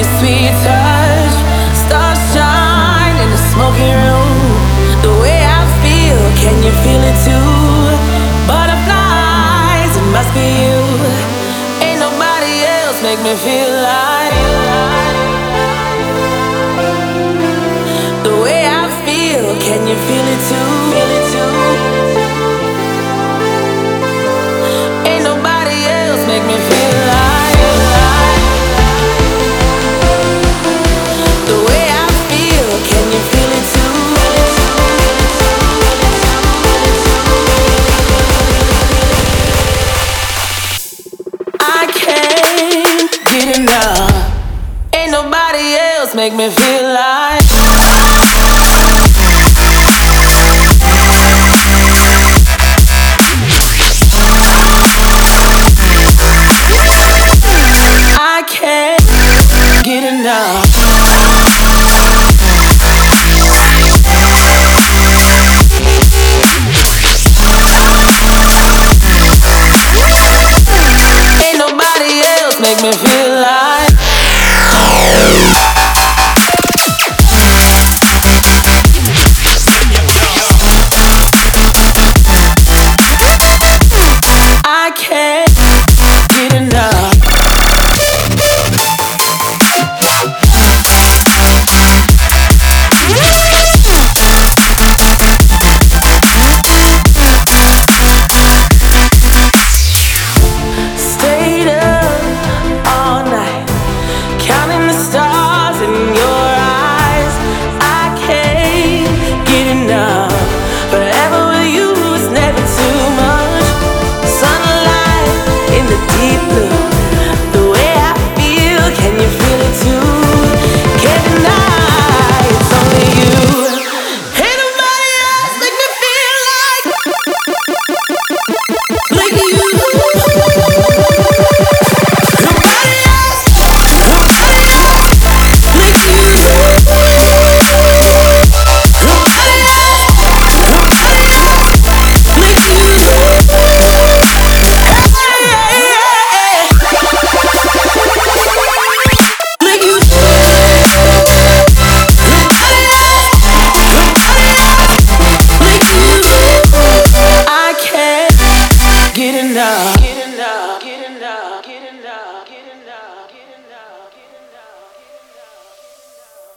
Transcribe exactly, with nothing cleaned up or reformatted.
sweet touch, stars shine in the smoky room. The way I feel, can you feel it too? Butterflies, it must be you. Ain't nobody else make me feel like the way I feel. Can you feel it too? Feel it too?